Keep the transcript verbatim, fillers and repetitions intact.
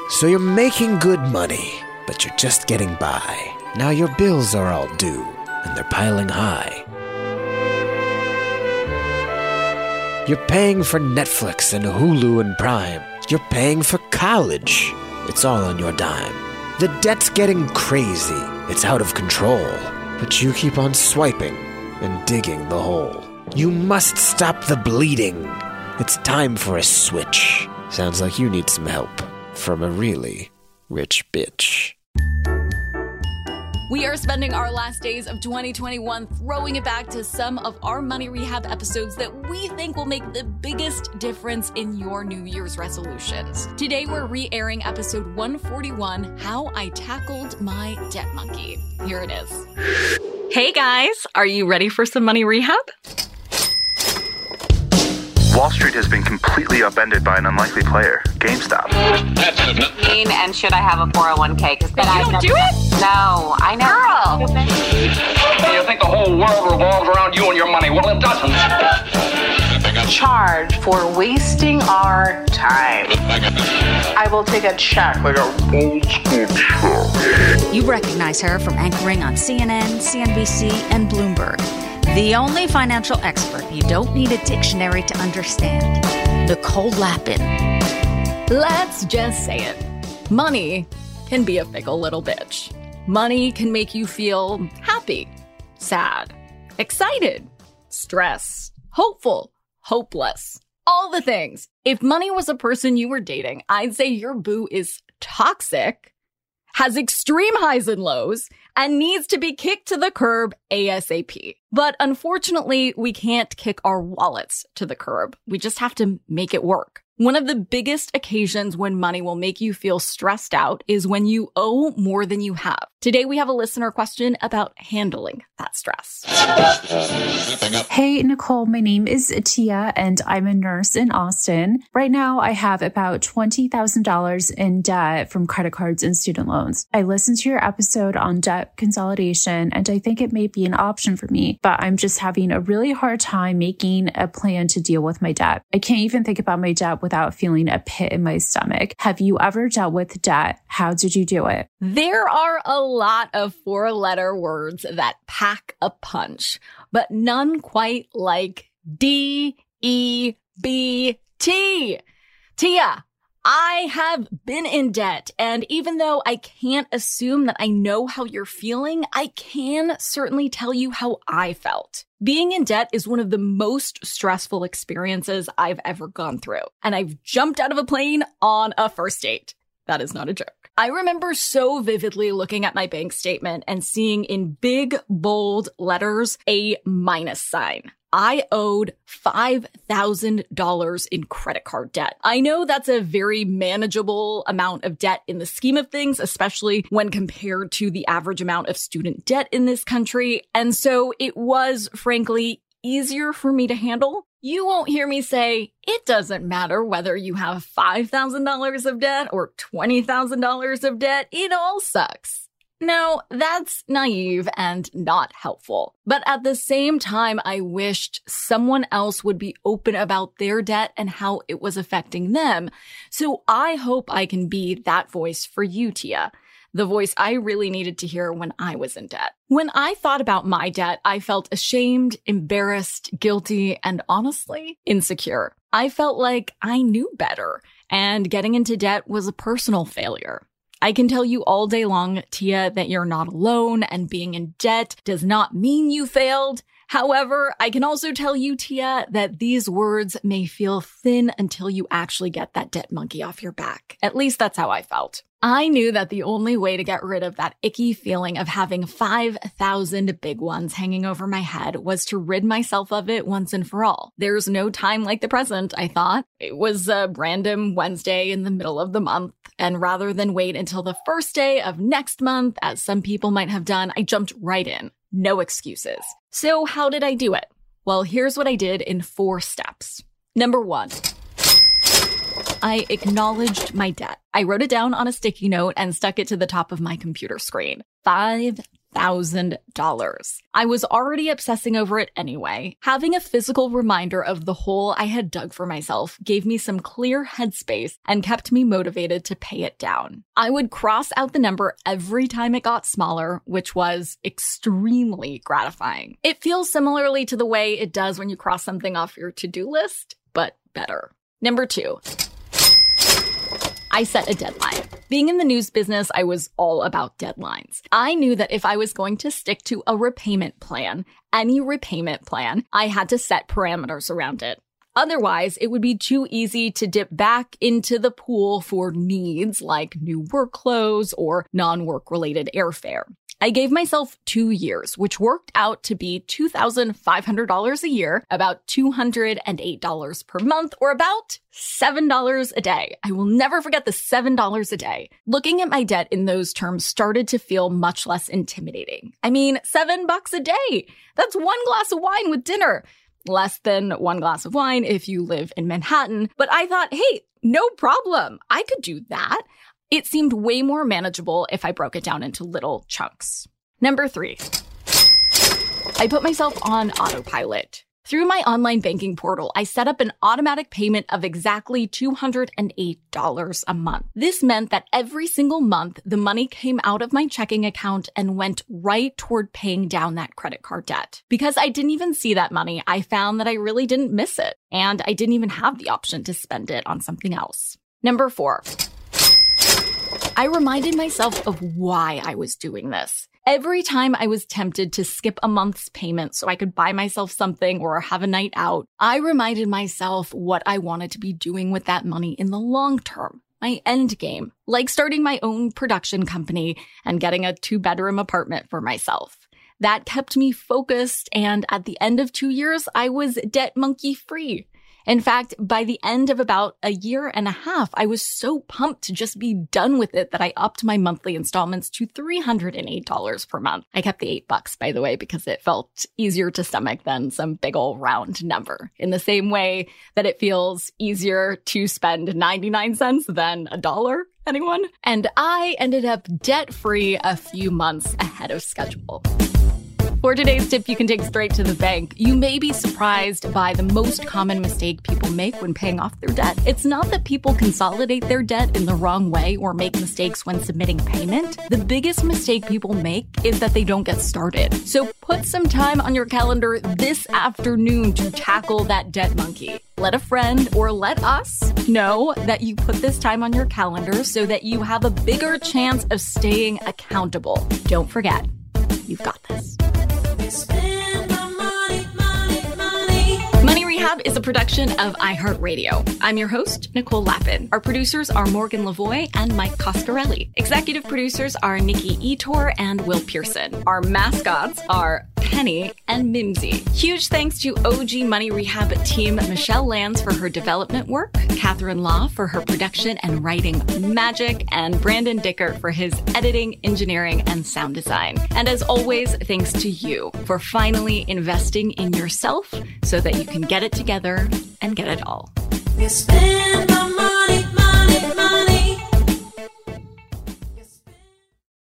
So you're making good money, but you're just getting by. Now your bills are all due, and they're piling high. You're paying for Netflix and Hulu and Prime. You're paying for college. It's all on your dime. The debt's getting crazy. It's out of control. But you keep on swiping and digging the hole. You must stop the bleeding. It's time for a switch. Sounds like you need some help from a really rich bitch. We are spending our last days of twenty twenty-one throwing it back to some of our Money Rehab episodes that we think will make the biggest difference in your New Year's resolutions. Today, we're re-airing episode one forty-one, How I Tackled My Debt Monkey. Here it is. Hey guys, are you ready for some Money Rehab? Wall Street has been completely upended by an unlikely player, GameStop. And should I have a four oh one k? Because you don't never... do it? No, I know. Girl! You think the whole world revolves around you and your money? Well, it doesn't. Charge for wasting our time. I will take a check. Like a old school check. You recognize her from anchoring on C N N, C N B C, and Bloomberg. The only financial expert you don't need a dictionary to understand. Nicole Lapin. Let's just say it. Money can be a fickle little bitch. Money can make you feel happy, sad, excited, stressed, hopeful, hopeless, all the things. If money was a person you were dating, I'd say your boo is toxic, has extreme highs and lows, and needs to be kicked to the curb ASAP. But unfortunately, we can't kick our wallets to the curb. We just have to make it work. One of the biggest occasions when money will make you feel stressed out is when you owe more than you have. Today, we have a listener question about handling that stress. Hey, Nicole, my name is Tia, and I'm a nurse in Austin. Right now, I have about twenty thousand dollars in debt from credit cards and student loans. I listened to your episode on debt consolidation, and I think it may be an option for me, but I'm just having a really hard time making a plan to deal with my debt. I can't even think about my debt without feeling a pit in my stomach. Have you ever dealt with debt? How did you do it? There are a lot of four-letter words that pack a punch, but none quite like D E B T. Tia, I have been in debt, and even though I can't assume that I know how you're feeling, I can certainly tell you how I felt. Being in debt is one of the most stressful experiences I've ever gone through, and I've jumped out of a plane on a first date. That is not a joke. I remember so vividly looking at my bank statement and seeing in big, bold letters a minus sign. I owed five thousand dollars in credit card debt. I know that's a very manageable amount of debt in the scheme of things, especially when compared to the average amount of student debt in this country. And so it was, frankly, easier for me to handle. You won't hear me say, it doesn't matter whether you have five thousand dollars of debt or twenty thousand dollars of debt. It all sucks. No, that's naive and not helpful. But at the same time, I wished someone else would be open about their debt and how it was affecting them. So I hope I can be that voice for you, Tia. The voice I really needed to hear when I was in debt. When I thought about my debt, I felt ashamed, embarrassed, guilty, and honestly, insecure. I felt like I knew better, and getting into debt was a personal failure. I can tell you all day long, Tia, that you're not alone, and being in debt does not mean you failed. However, I can also tell you, Tia, that these words may feel thin until you actually get that debt monkey off your back. At least that's how I felt. I knew that the only way to get rid of that icky feeling of having five thousand big ones hanging over my head was to rid myself of it once and for all. There's no time like the present, I thought. It was a random Wednesday in the middle of the month, and rather than wait until the first day of next month, as some people might have done, I jumped right in. No excuses. So how did I do it? Well, here's what I did in four steps. Number one, I acknowledged my debt. I wrote it down on a sticky note and stuck it to the top of my computer screen. five thousand dollars. I was already obsessing over it anyway. Having a physical reminder of the hole I had dug for myself gave me some clear headspace and kept me motivated to pay it down. I would cross out the number every time it got smaller, which was extremely gratifying. It feels similarly to the way it does when you cross something off your to-do list, but better. Number two. I set a deadline. Being in the news business, I was all about deadlines. I knew that if I was going to stick to a repayment plan, any repayment plan, I had to set parameters around it. Otherwise, it would be too easy to dip back into the pool for needs like new work clothes or non-work related airfare. I gave myself two years, which worked out to be two thousand five hundred dollars a year, about two hundred eight dollars per month, or about seven dollars a day. I will never forget the seven dollars a day. Looking at my debt in those terms started to feel much less intimidating. I mean, seven bucks a day. That's one glass of wine with dinner. Less than one glass of wine if you live in Manhattan. But I thought, hey, no problem. I could do that. It seemed way more manageable if I broke it down into little chunks. Number three, I put myself on autopilot. Through my online banking portal, I set up an automatic payment of exactly two hundred eight dollars a month. This meant that every single month, the money came out of my checking account and went right toward paying down that credit card debt. Because I didn't even see that money, I found that I really didn't miss it, and I didn't even have the option to spend it on something else. Number four, I reminded myself of why I was doing this. Every time I was tempted to skip a month's payment so I could buy myself something or have a night out, I reminded myself what I wanted to be doing with that money in the long term, my end game, like starting my own production company and getting a two-bedroom apartment for myself. That kept me focused, and at the end of two years, I was debt monkey free. In fact, by the end of about a year and a half, I was so pumped to just be done with it that I upped my monthly installments to three hundred eight dollars per month. I kept the eight bucks, by the way, because it felt easier to stomach than some big ol' round number. In the same way that it feels easier to spend ninety-nine cents than a dollar. Anyone? And I ended up debt-free a few months ahead of schedule. For today's tip you can take straight to the bank, you may be surprised by the most common mistake people make when paying off their debt. It's not that people consolidate their debt in the wrong way or make mistakes when submitting payment. The biggest mistake people make is that they don't get started. So put some time on your calendar this afternoon to tackle that debt monkey. Let a friend or let us know that you put this time on your calendar so that you have a bigger chance of staying accountable. Don't forget, you've got this. Money Rehab is a production of iHeartRadio. I'm your host, Nicole Lappin. Our producers are Morgan Lavoie and Mike Coscarelli. Executive producers are Nikki Etor and Will Pearson. Our mascots are Penny and Mimsy. Huge thanks to O G Money Rehab team Michelle Lands for her development work, Catherine Law for her production and writing magic, and Brandon Dicker for his editing, engineering, and sound design. And as always, thanks to you for finally investing in yourself so that you can get it together and get it all. You spend my money, money, money.